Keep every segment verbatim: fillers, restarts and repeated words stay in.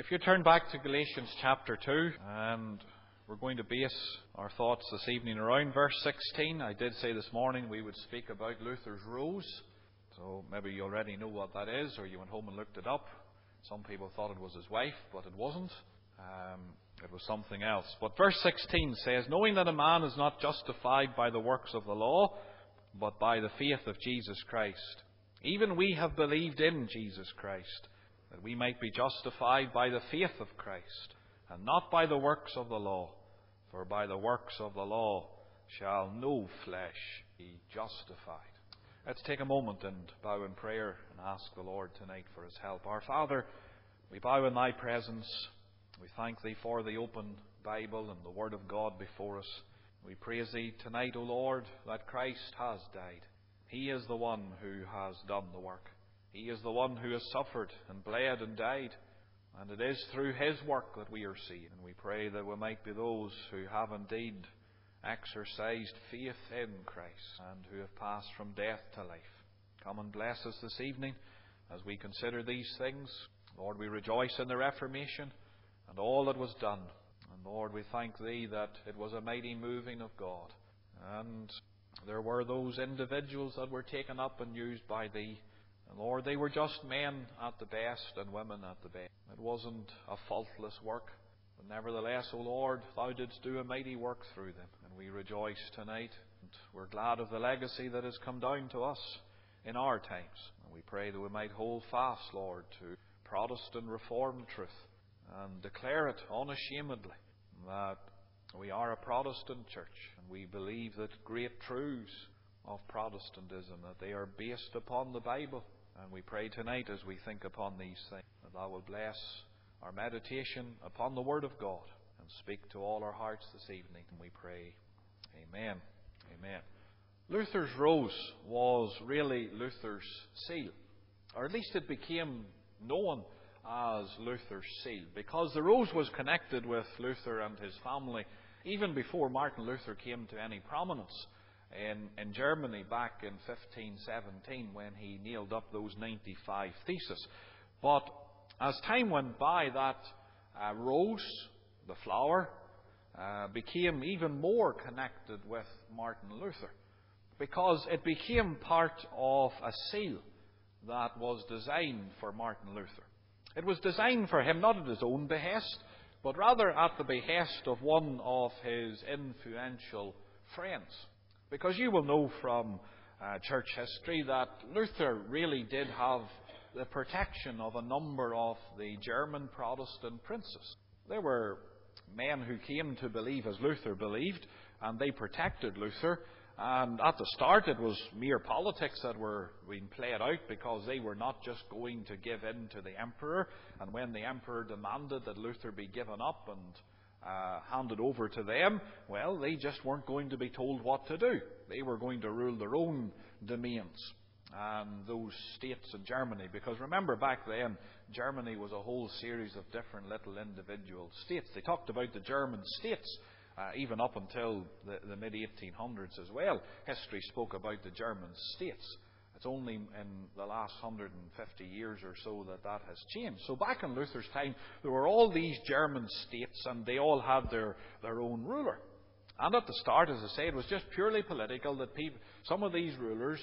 If you turn back to Galatians chapter two, and we're going to base our thoughts this evening around verse sixteen. I did say this morning we would speak about Luther's rose. So maybe you already know what that is, or you went home and looked it up. Some people thought it was his wife, but it wasn't. Um, it was something else. But verse sixteen says, knowing that a man is not justified by the works of the law, but by the faith of Jesus Christ. Even we have believed in Jesus Christ, that we might be justified by the faith of Christ, and not by the works of the law. For by the works of the law shall no flesh be justified. Let's take a moment and bow in prayer and ask the Lord tonight for His help. Our Father, we bow in Thy presence. We thank Thee for the open Bible and the Word of God before us. We praise Thee tonight, O Lord, that Christ has died. He is the one who has done the work. He is the one who has suffered and bled and died. And it is through His work that we are saved. And we pray that we might be those who have indeed exercised faith in Christ and who have passed from death to life. Come and bless us this evening as we consider these things. Lord, we rejoice in the Reformation and all that was done. And Lord, we thank Thee that it was a mighty moving of God. And there were those individuals that were taken up and used by Thee. And Lord, they were just men at the best and women at the best. It wasn't a faultless work. But nevertheless, O Lord, Thou didst do a mighty work through them. And we rejoice tonight. And we're glad of the legacy that has come down to us in our times. And we pray that we might hold fast, Lord, to Protestant Reformed truth and declare it unashamedly that we are a Protestant church. And we believe that great truths of Protestantism, that they are based upon the Bible. And we pray tonight as we think upon these things, that Thou will bless our meditation upon the Word of God and speak to all our hearts this evening. And we pray, Amen. Amen. Luther's rose was really Luther's seal, or at least it became known as Luther's seal, because the rose was connected with Luther and his family even before Martin Luther came to any prominence in, in Germany back in fifteen seventeen when he nailed up those ninety-five theses. But as time went by, that uh, rose, the flower, uh, became even more connected with Martin Luther, because it became part of a seal that was designed for Martin Luther. It was designed for him not at his own behest, but rather at the behest of one of his influential friends. Because you will know from uh, church history that Luther really did have the protection of a number of the German Protestant princes. There were men who came to believe as Luther believed, and they protected Luther. And at the start it was mere politics that were being played out, because they were not just going to give in to the emperor. And when the emperor demanded that Luther be given up and uh, handed over to them, well, they just weren't going to be told what to do. They were going to rule their own domains and those states in Germany. Because remember, back then, Germany was a whole series of different little individual states. They talked about the German states uh, even up until the, the mid eighteen hundreds as well. History spoke about the German states. It's only in the last one hundred fifty years or so that that has changed. So back in Luther's time, there were all these German states, and they all had their, their own ruler. And at the start, as I say, it was just purely political, that people, some of these rulers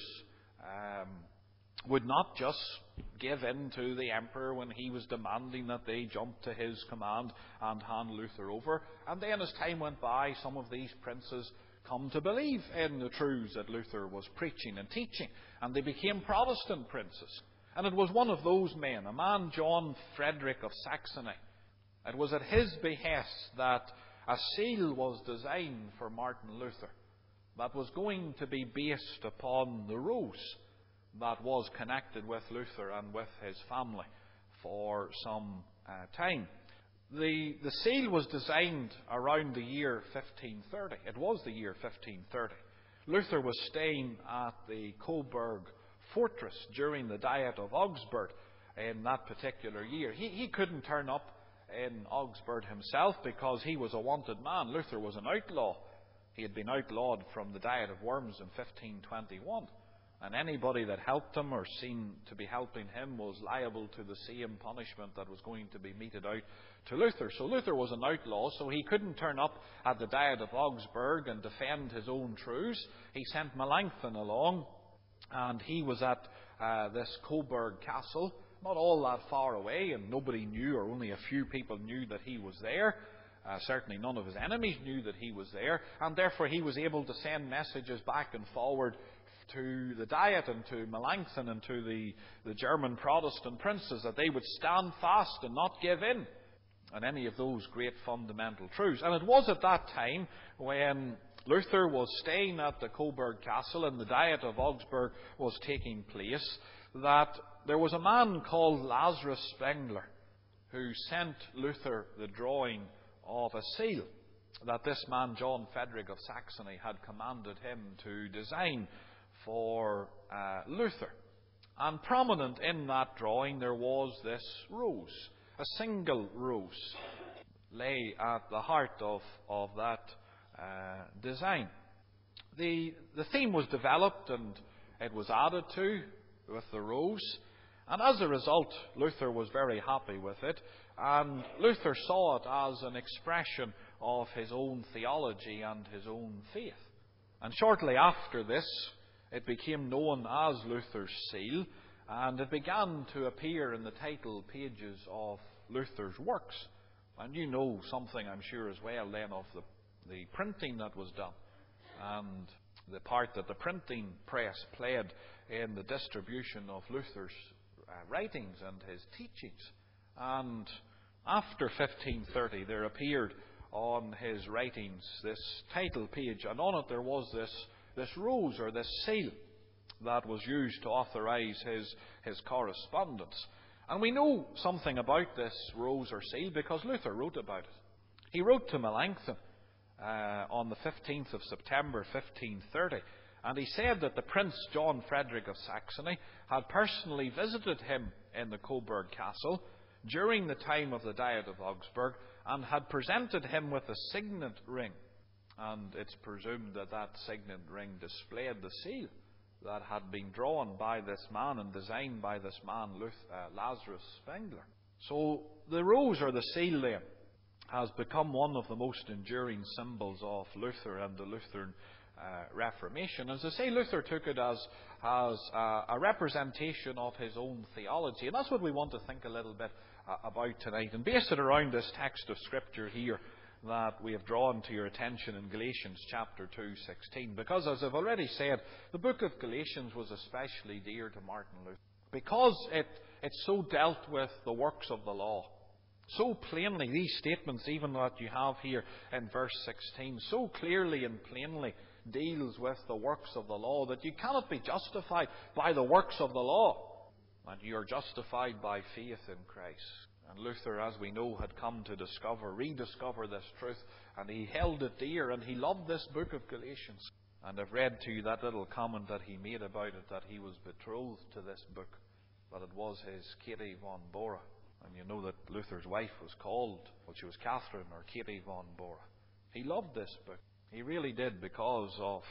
um, would not just give in to the emperor when he was demanding that they jump to his command and hand Luther over. And then as time went by, some of these princes come to believe in the truths that Luther was preaching and teaching, and they became Protestant princes. And it was one of those men, a man, John Frederick of Saxony. It was at his behest that a seal was designed for Martin Luther that was going to be based upon the rose that was connected with Luther and with his family for some uh, time. The, the seal was designed around the year fifteen thirty. It was the year fifteen thirty. Luther was staying at the Coburg fortress during the Diet of Augsburg in that particular year. He, he couldn't turn up in Augsburg himself because he was a wanted man. Luther was an outlaw. He had been outlawed from the Diet of Worms in fifteen twenty-one. And anybody that helped him or seemed to be helping him was liable to the same punishment that was going to be meted out to Luther. So Luther was an outlaw, so he couldn't turn up at the Diet of Augsburg and defend his own truths. He sent Melanchthon along, and he was at uh, this Coburg Castle, not all that far away, and nobody knew, or only a few people knew that he was there. Uh, certainly none of his enemies knew that he was there, and therefore he was able to send messages back and forward to the Diet and to Melanchthon and to the, the German Protestant princes that they would stand fast and not give in on any of those great fundamental truths. And it was at that time, when Luther was staying at the Coburg Castle and the Diet of Augsburg was taking place, that there was a man called Lazarus Spengler who sent Luther the drawing of a seal that this man John Frederick of Saxony had commanded him to design for uh, Luther. And prominent in that drawing there was this rose, a single rose, lay at the heart of, of that uh, design. The, the theme was developed and it was added to with the rose, and as a result Luther was very happy with it, and Luther saw it as an expression of his own theology and his own faith. And shortly after this it became known as Luther's seal, and it began to appear in the title pages of Luther's works. And you know something, I'm sure, as well then of the, the printing that was done, and the part that the printing press played in the distribution of Luther's uh, writings and his teachings. And after fifteen thirty there appeared on his writings this title page, and on it there was this, this rose or this seal that was used to authorise his, his correspondence. And we know something about this rose or seal because Luther wrote about it. He wrote to Melanchthon uh, on the fifteenth of September fifteen thirty, and he said that the Prince John Frederick of Saxony had personally visited him in the Coburg Castle during the time of the Diet of Augsburg and had presented him with a signet ring. And it's presumed that that signet ring displayed the seal that had been drawn by this man and designed by this man, Luther, uh, Lazarus Spengler. So the rose or the seal then has become one of the most enduring symbols of Luther and the Lutheran uh, Reformation. As I say, Luther took it as, as uh, a representation of his own theology, and that's what we want to think a little bit uh, about tonight, and base it around this text of Scripture here that we have drawn to your attention in Galatians chapter two, sixteen. Because, as I've already said, the book of Galatians was especially dear to Martin Luther, because it, it so dealt with the works of the law. So plainly, these statements, even that you have here in verse sixteen, so clearly and plainly deals with the works of the law that you cannot be justified by the works of the law. And you are justified by faith in Christ. And Luther, as we know, had come to discover, rediscover this truth, and he held it dear, and he loved this book of Galatians. And I've read to you that little comment that he made about it, that he was betrothed to this book, that it was his Katie von Bora. And you know that Luther's wife was called, well, she was Catherine or Katie von Bora. He loved this book. He really did, because of,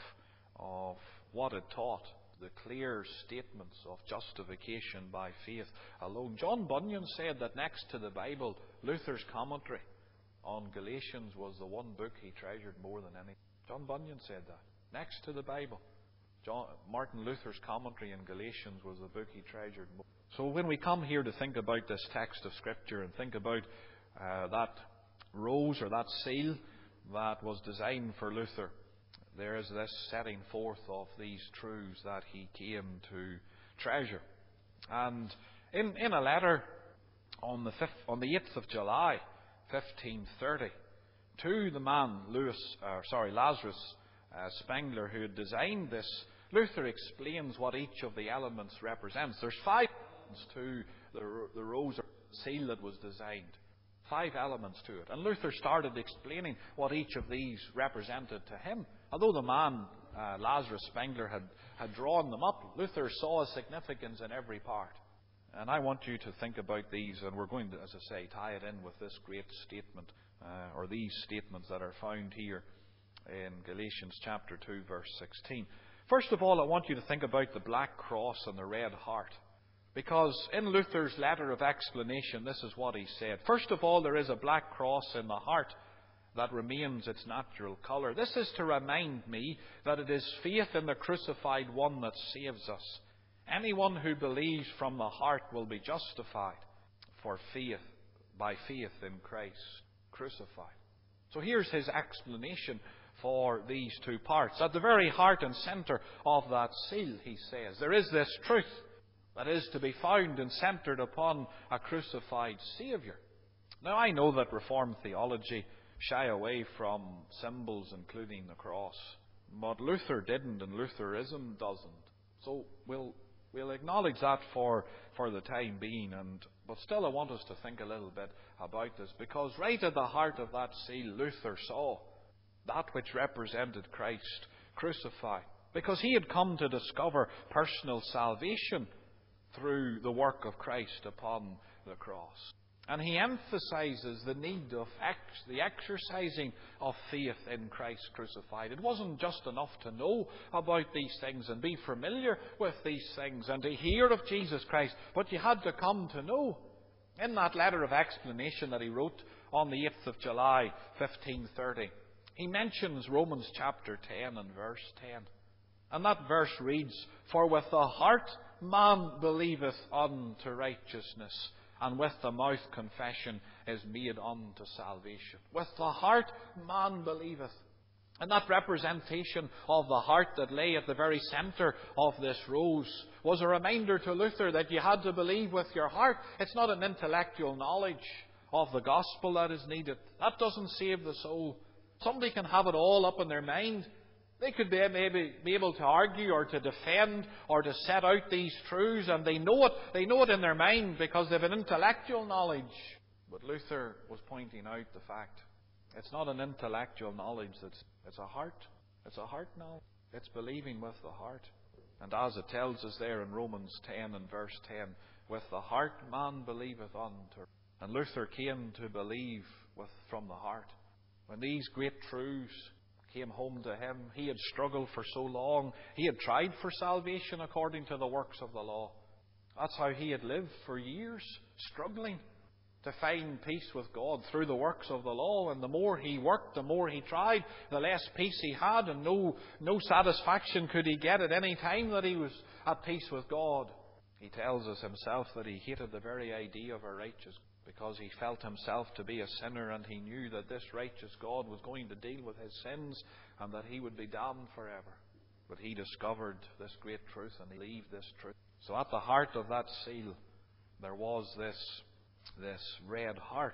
of what it taught. The clear statements of justification by faith alone. John Bunyan said that next to the Bible, Luther's commentary on Galatians was the one book he treasured more than any. John Bunyan said that. Next to the Bible, John, Martin Luther's commentary in Galatians was the book he treasured more. So when we come here to think about this text of Scripture and think about uh, that rose or that seal that was designed for Luther, there is this setting forth of these truths that he came to treasure. And in, in a letter on the, fifth, on the eighth of July, fifteen thirty, to the man Louis, uh, sorry, Lazarus uh, Spengler, who had designed this, Luther explains what each of the elements represents. There's five elements to the, the rose or seal that was designed. Five elements to it. And Luther started explaining what each of these represented to him. Although the man, uh, Lazarus Spengler, had, had drawn them up, Luther saw a significance in every part. And I want you to think about these, and we're going to, as I say, tie it in with this great statement, uh, or these statements that are found here in Galatians chapter two, verse sixteen. First of all, I want you to think about the black cross and the red heart. Because in Luther's letter of explanation, this is what he said. First of all, there is a black cross in the heart that remains its natural colour. This is to remind me that it is faith in the crucified one that saves us. Anyone who believes from the heart will be justified for faith, by faith in Christ crucified. So here's his explanation for these two parts. At the very heart and centre of that seal, he says, there is this truth that is to be found and centred upon a crucified Saviour. Now, I know that Reformed theology shy away from symbols including the cross, but Luther didn't and Lutheranism doesn't. So we'll we'll acknowledge that for, for the time being, and but still I want us to think a little bit about this, because right at the heart of that seal, Luther saw that which represented Christ crucified, because he had come to discover personal salvation through the work of Christ upon the cross. And he emphasizes the need of ex- the exercising of faith in Christ crucified. It wasn't just enough to know about these things and be familiar with these things and to hear of Jesus Christ, but you had to come to know. In that letter of explanation that he wrote on the eighth of July, fifteen thirty, he mentions Romans chapter ten and verse ten. And that verse reads, "For with the heart man believeth unto righteousness, and with the mouth confession is made unto salvation." With the heart man believeth. And that representation of the heart that lay at the very centre of this rose was a reminder to Luther that you had to believe with your heart. It's not an intellectual knowledge of the gospel that is needed. That doesn't save the soul. Somebody can have it all up in their mind. They could be maybe be able to argue or to defend or to set out these truths, and they know it. They know it in their mind because they have an intellectual knowledge. But Luther was pointing out the fact it's not an intellectual knowledge. That's it's a heart. It's a heart knowledge. It's believing with the heart. And as it tells us there in Romans ten and verse ten, with the heart man believeth unto. And Luther came to believe with from the heart. When these great truths came home to him, he had struggled for so long. He had tried for salvation according to the works of the law. That's how he had lived for years, struggling to find peace with God through the works of the law. And the more he worked, the more he tried, the less peace he had, and no, no satisfaction could he get at any time that he was at peace with God. He tells us himself that he hated the very idea of a righteous, because he felt himself to be a sinner, and he knew that this righteous God was going to deal with his sins and that he would be damned forever. But he discovered this great truth and he believed this truth. So at the heart of that seal there was this, this red heart,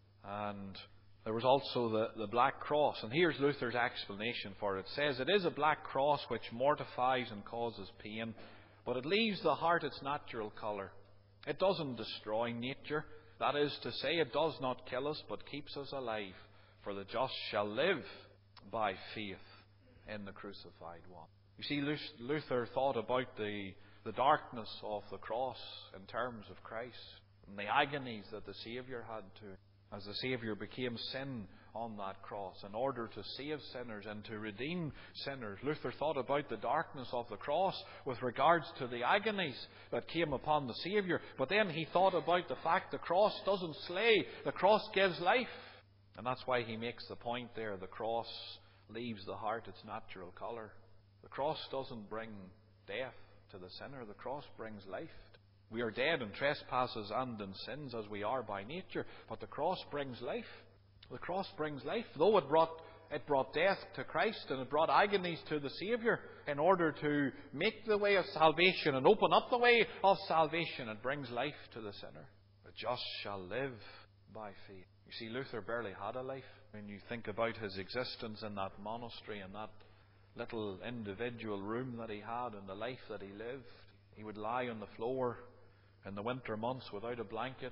and there was also the, the black cross. And here's Luther's explanation for it. It says, "It is a black cross which mortifies and causes pain, but it leaves the heart its natural colour. It doesn't destroy nature. That is to say, it does not kill us, but keeps us alive. For the just shall live by faith in the crucified one." You see, Luther thought about the, the darkness of the cross in terms of Christ and the agonies that the Saviour had to, as the Saviour became sin on that cross in order to save sinners and to redeem sinners. Luther thought about the darkness of the cross with regards to the agonies that came upon the Saviour. But then he thought about the fact the cross doesn't slay, the cross gives life. And that's why he makes the point there, the cross leaves the heart its natural colour. The cross doesn't bring death to the sinner, the cross brings life. We are dead in trespasses and in sins as we are by nature, but the cross brings life. The cross brings life. Though it brought, it brought death to Christ and it brought agonies to the Saviour in order to make the way of salvation and open up the way of salvation, it brings life to the sinner. The just shall live by faith. You see, Luther barely had a life. When you think about his existence in that monastery and that little individual room that he had and the life that he lived, he would lie on the floor in the winter months without a blanket.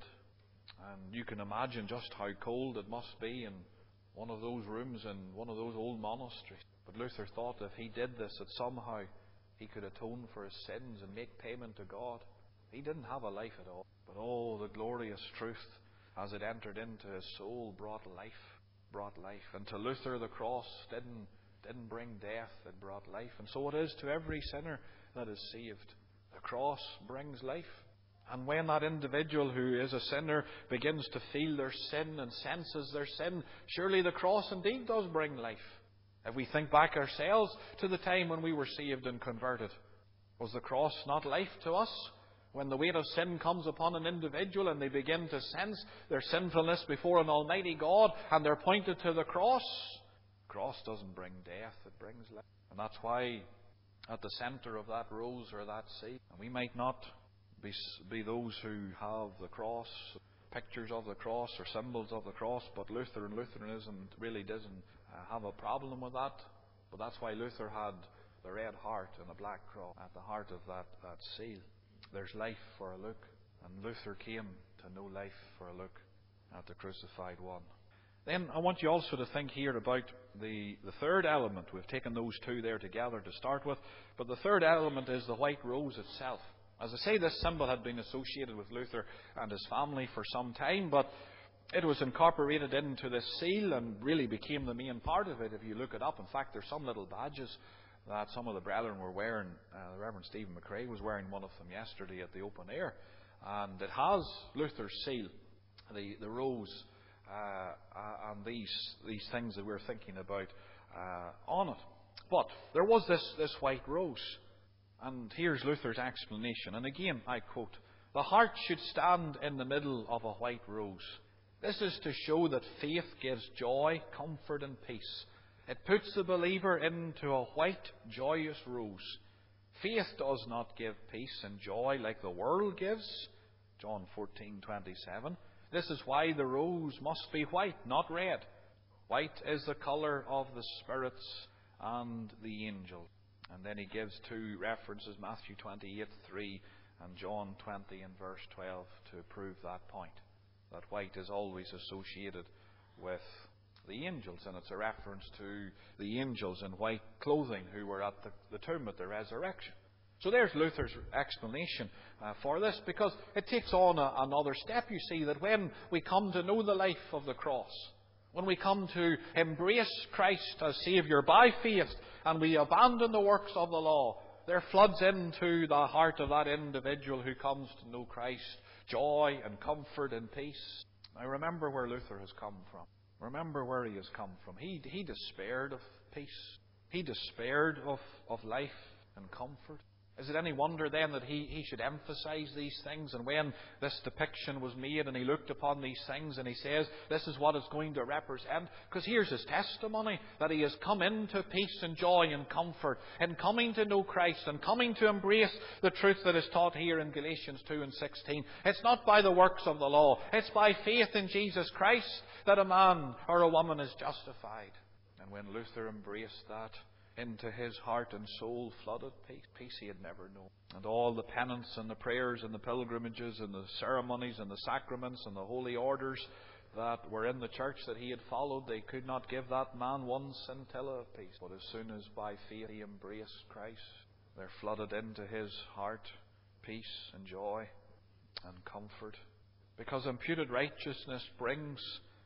And you can imagine just how cold it must be in one of those rooms in one of those old monasteries. But Luther thought if he did this, that somehow he could atone for his sins and make payment to God. He didn't have a life at all. But oh, the glorious truth as it entered into his soul brought life, brought life. And to Luther, the cross didn't It didn't bring death, it brought life. And so it is to every sinner that is saved. The cross brings life. And when that individual who is a sinner begins to feel their sin and senses their sin, surely the cross indeed does bring life. If we think back ourselves to the time when we were saved and converted, was the cross not life to us? When the weight of sin comes upon an individual and they begin to sense their sinfulness before an almighty God and they're pointed to the cross, the cross doesn't bring death, it brings life. And that's why at the centre of that rose or that seal, and we might not be, be those who have the cross, pictures of the cross or symbols of the cross, but Luther and Lutheranism really doesn't uh, have a problem with that. But that's why Luther had the red heart and the black cross at the heart of that, that seal. There's life for a look, and Luther came to know life for a look at the crucified one. Then I want you also to think here about the, the third element. We've taken those two there together to start with, but the third element is the white rose itself. As I say, this symbol had been associated with Luther and his family for some time, but it was incorporated into this seal and really became the main part of it if you look it up. In fact, there's some little badges that some of the brethren were wearing. Uh, the Reverend Stephen McRae was wearing one of them yesterday at the open air. And it has Luther's seal, the, the rose, uh, and these, these things that we're thinking about uh, on it. But there was this, this white rose. And here's Luther's explanation. And again, I quote, "The heart should stand in the middle of a white rose. This is to show that faith gives joy, comfort and peace. It puts the believer into a white, joyous rose. Faith does not give peace and joy like the world gives." John fourteen twenty-seven. "This is why the rose must be white, not red. White is the colour of the spirits and the angels." And then he gives two references, Matthew twenty-eight three and John twenty and verse twelve, to prove that point. That white is always associated with the angels, and it's a reference to the angels in white clothing who were at the, the tomb at the resurrection. So there's Luther's explanation uh, for this, because it takes on a, another step, you see, that when we come to know the life of the cross, when we come to embrace Christ as Saviour by faith, and we abandon the works of the law, there floods into the heart of that individual who comes to know Christ joy and comfort and peace. Now remember where Luther has come from. Remember where he has come from. He, he despaired of peace. He despaired of, of life and comfort. Is it any wonder then that he, he should emphasize these things? And when this depiction was made and he looked upon these things and he says, this is what it's going to represent. Because here's his testimony, that he has come into peace and joy and comfort, and coming to know Christ and coming to embrace the truth that is taught here in Galatians two and sixteen. It's not by the works of the law. It's by faith in Jesus Christ that a man or a woman is justified. And when Luther embraced that, into his heart and soul flooded peace, peace he had never known. And all the penance and the prayers and the pilgrimages and the ceremonies and the sacraments and the holy orders that were in the church that he had followed, they could not give that man one scintilla of peace. But as soon as by faith he embraced Christ, there flooded into his heart peace and joy and comfort. Because imputed righteousness brings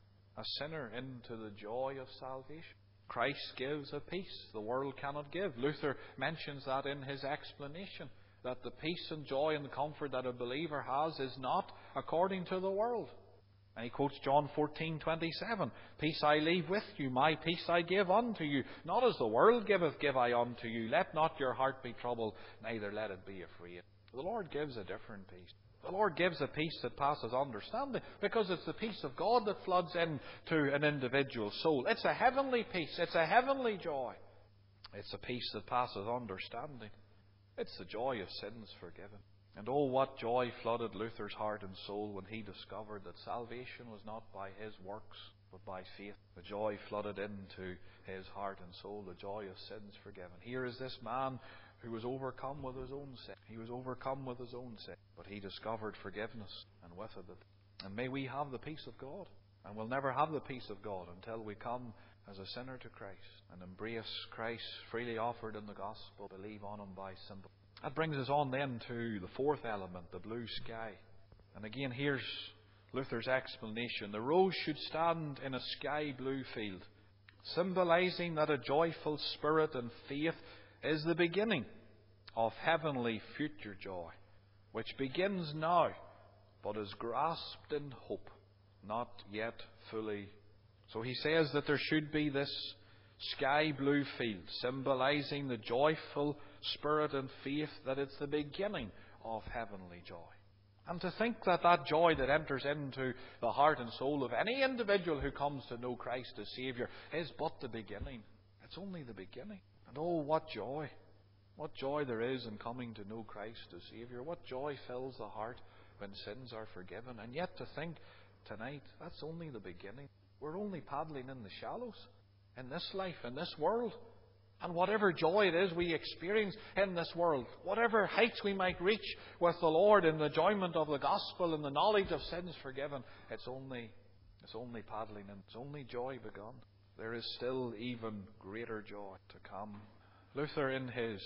a sinner into the joy of salvation. Christ gives a peace the world cannot give. Luther mentions that in his explanation, that the peace and joy and comfort that a believer has is not according to the world. And he quotes John fourteen twenty-seven, "Peace I leave with you, my peace I give unto you. Not as the world giveth, give I unto you. Let not your heart be troubled, neither let it be afraid." The Lord gives a different peace. The Lord gives a peace that passes understanding, because it's the peace of God that floods into an individual's soul. It's a heavenly peace. It's a heavenly joy. It's a peace that passes understanding. It's the joy of sins forgiven. And oh, what joy flooded Luther's heart and soul when he discovered that salvation was not by his works, but by faith. The joy flooded into his heart and soul, the joy of sins forgiven. Here is this man who was overcome with his own sin. He was overcome with his own sin. But he discovered forgiveness, and with it the And may we have the peace of God. And we'll never have the peace of God until we come as a sinner to Christ and embrace Christ freely offered in the gospel, believe on him by simple. That brings us on then to the fourth element, the blue sky. And again, here's Luther's explanation. The rose should stand in a sky blue field. symbolizing that a joyful spirit and faith is the beginning of heavenly future joy, which begins now, but is grasped in hope, not yet fully. So he says that there should be this sky blue field, symbolizing the joyful spirit and faith, that it's the beginning of heavenly joy. And to think that that joy that enters into the heart and soul of any individual who comes to know Christ as Saviour is but the beginning. It's only the beginning. And oh, what joy. What joy there is in coming to know Christ as Saviour. What joy fills the heart when sins are forgiven. And yet to think tonight, that's only the beginning. We're only paddling in the shallows in this life, in this world. And whatever joy it is we experience in this world, whatever heights we might reach with the Lord in the enjoyment of the gospel and the knowledge of sins forgiven, it's only, it's only paddling in. It's only joy begun. There is still even greater joy to come. Luther, in his,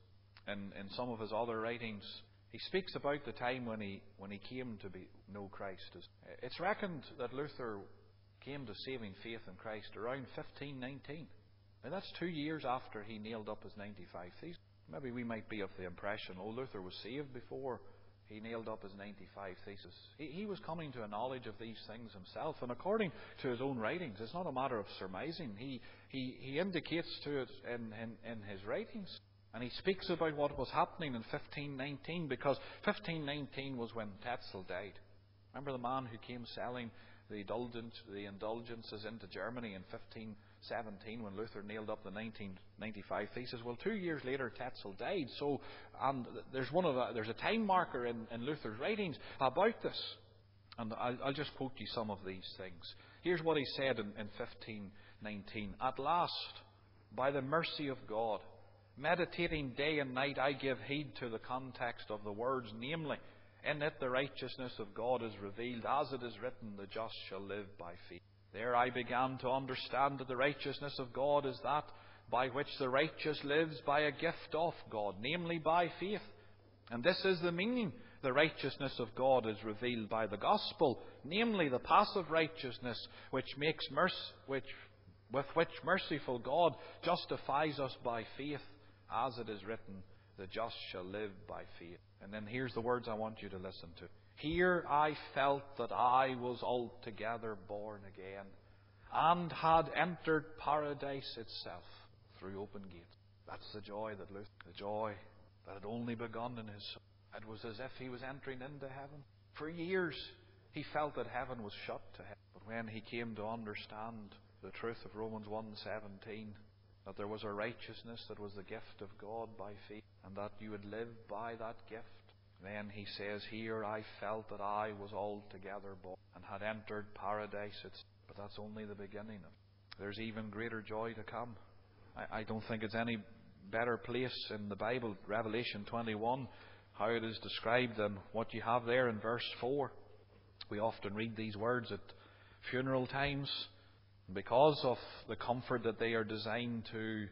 in, in some of his other writings, he speaks about the time when he when he came to be know Christ. It's reckoned that Luther came to saving faith in Christ around fifteen nineteen. Now that's two years after he nailed up his ninety-five theses. Maybe we might be of the impression, oh, Luther was saved before he nailed up his ninety-five theses. He, he was coming to a knowledge of these things himself, and according to his own writings, it's not a matter of surmising. He he, he indicates to it in, in, in his writings. And he speaks about what was happening in fifteen nineteen, because fifteen nineteen was when Tetzel died. Remember the man who came selling the indulgence, the indulgences into Germany in fifteen seventeen, when Luther nailed up the nineteen ninety-five thesis? Well, two years later, Tetzel died. So, and there's one of the, there's a time marker in, in Luther's writings about this, and I'll, I'll just quote you some of these things. Here's what he said in, in fifteen nineteen: "At last, by the mercy of God, meditating day and night, I give heed to the context of the words, namely, in it the righteousness of God is revealed, as it is written, the just shall live by faith. There I began to understand that the righteousness of God is that by which the righteous lives by a gift of God, namely by faith. And this is the meaning. The righteousness of God is revealed by the gospel, namely the passive righteousness which makes mercy, which, with which merciful God justifies us by faith, as it is written, the just shall live by faith." And then here's the words I want you to listen to. "Here I felt that I was altogether born again, and had entered paradise itself through open gates." That's the joy that Luther, the joy that had only begun in his soul. It was as if he was entering into heaven. For years he felt that heaven was shut to him. But when he came to understand the truth of Romans one seventeen, that there was a righteousness that was the gift of God by faith, and that you would live by that gift, then he says, "Here I felt that I was altogether born, and had entered paradise itself." But that's only the beginning. There's even greater joy to come. I, I don't think it's any better place in the Bible, Revelation twenty-one, how it is described than what you have there in verse four. We often read these words at funeral times, because of the comfort that they are designed to,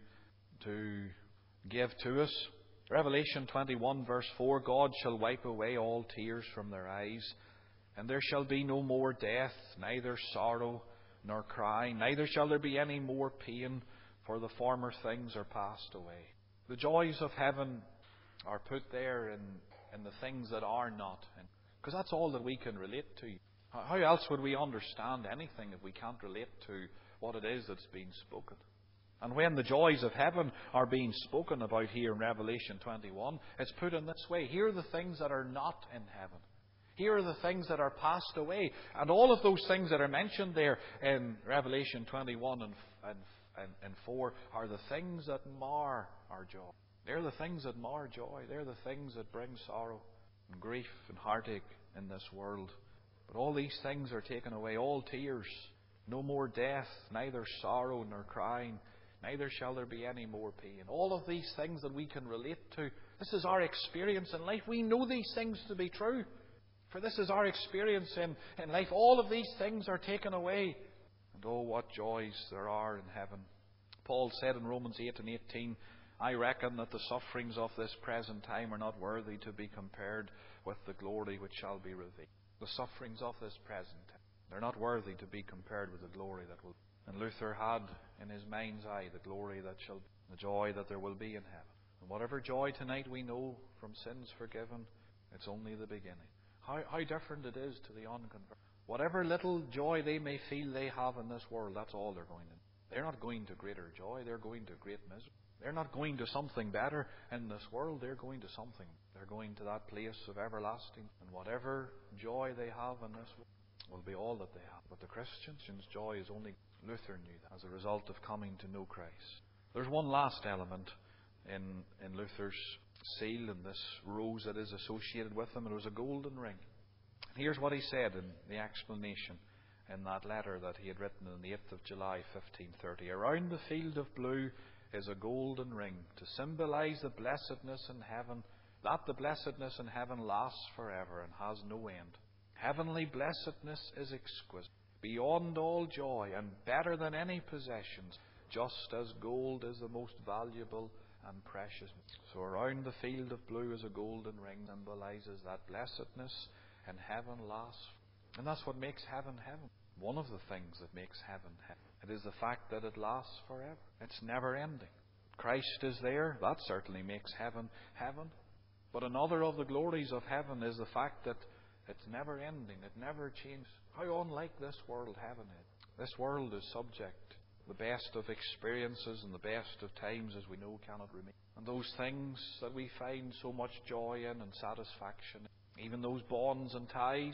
to give to us. Revelation twenty-one verse four, "God shall wipe away all tears from their eyes, and there shall be no more death, neither sorrow nor crying, neither shall there be any more pain, for the former things are passed away." The joys of heaven are put there in, in the things that are not, because that's all that we can relate to. How else would we understand anything if we can't relate to what it is that's being spoken? And when the joys of heaven are being spoken about here in Revelation twenty-one, it's put in this way. Here are the things that are not in heaven. Here are the things that are passed away. And all of those things that are mentioned there in Revelation twenty-one and, and, and, and four are the things that mar our joy. They're the things that mar joy. They're the things that bring sorrow and grief and heartache in this world. But all these things are taken away, all tears, no more death, neither sorrow nor crying, neither shall there be any more pain. All of these things that we can relate to, this is our experience in life. We know these things to be true, for this is our experience in, in life. All of these things are taken away. And oh, what joys there are in heaven. Paul said in Romans eight and eighteen, "I reckon that the sufferings of this present time are not worthy to be compared with the glory which shall be revealed." The sufferings of this present time, they're not worthy to be compared with the glory that will. And Luther had in his mind's eye the glory that shall, the joy that there will be in heaven. And whatever joy tonight we know from sins forgiven, it's only the beginning. How, how different it is to the unconverted. Whatever little joy they may feel they have in this world, that's all they're going to. They're not going to greater joy, they're going to great misery. They're not going to something better in this world, they're going to something. They're going to that place of everlasting. And whatever joy they have in this world will be all that they have. But the Christian's joy is only, Luther knew that, as a result of coming to know Christ. There's one last element in, in Luther's seal, and this rose that is associated with him. It was a golden ring. Here's what he said in the explanation in that letter that he had written on the eighth of July fifteen thirty. Around the field of blue is a golden ring to symbolize the blessedness in heaven, that the blessedness in heaven lasts forever and has no end. Heavenly blessedness is exquisite, beyond all joy, and better than any possessions, just as gold is the most valuable and precious. So around the field of blue is a golden ring, symbolizes that blessedness in heaven lasts. And that's what makes heaven heaven. One of the things that makes heaven heaven. It is the fact that it lasts forever. It's never ending. Christ is there. That certainly makes heaven heaven. But another of the glories of heaven is the fact that it's never ending. It never changes. How unlike this world heaven is. This world is subject. The best of experiences and the best of times, as we know, cannot remain. And those things that we find so much joy in and satisfaction, even those bonds and ties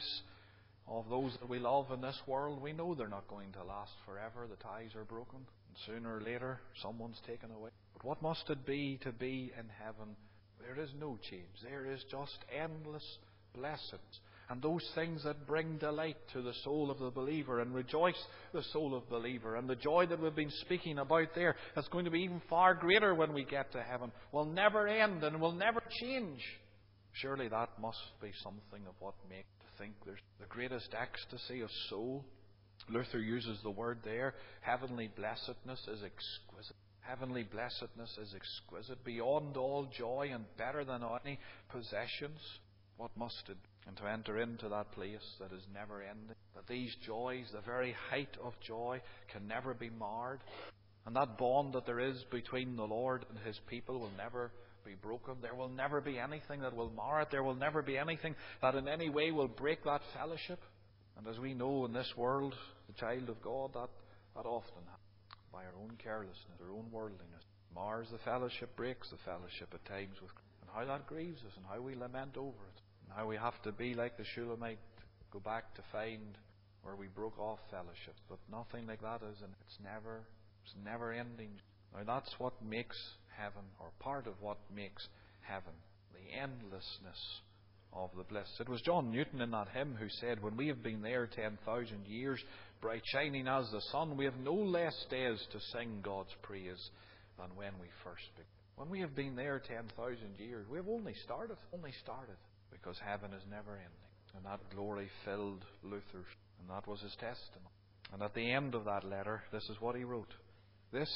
of those that we love in this world, we know they're not going to last forever. The ties are broken, and sooner or later someone's taken away. But what must it be to be in heaven? There is no change. There is just endless blessings. And those things that bring delight to the soul of the believer and rejoice the soul of the believer. And the joy that we've been speaking about there, that's going to be even far greater when we get to heaven, will never end and will never change. Surely that must be something of what makes to think there's the greatest ecstasy of soul. Luther uses the word there. Heavenly blessedness is exquisite. Heavenly blessedness is exquisite, beyond all joy and better than any possessions. What must it be? And to enter into that place that is never ending. That these joys, the very height of joy, can never be marred. And that bond that there is between the Lord and His people will never be broken. There will never be anything that will mar it. There will never be anything that in any way will break that fellowship. And as we know in this world, the child of God, that, that often happens by our own carelessness, our own worldliness. Mars the fellowship, breaks the fellowship at times with Christ. And how that grieves us and how we lament over it. And how we have to be like the Shulamite, go back to find where we broke off fellowship. But nothing like that is, and it's never, it's never ending. Now that's what makes heaven, or part of what makes heaven, the endlessness of the bliss. It was John Newton in that hymn who said, when we have been there ten thousand years, bright shining as the sun, we have no less days to sing God's praise than when we first began. When we have been there ten thousand years, we have only started, only started, because heaven is never ending. And that glory filled Luther, and that was his testimony. And at the end of that letter, this is what he wrote. This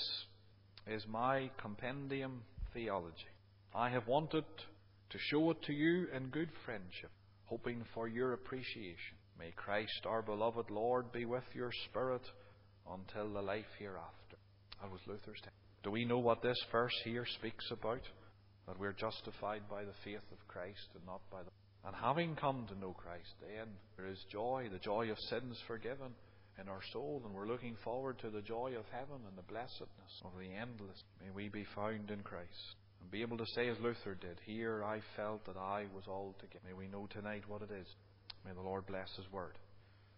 is my compendium theology. I have wanted to show it to you in good friendship, hoping for your appreciation. May Christ our beloved Lord be with your spirit until the life hereafter. That was Luther's text. Do we know what this verse here speaks about? That we're justified by the faith of Christ and not by the... And having come to know Christ, then there is joy, the joy of sins forgiven in our soul, and we're looking forward to the joy of heaven and the blessedness of the endless. May we be found in Christ and be able to say as Luther did, here I felt that I was altogether. May we know tonight what it is. May the Lord bless His word.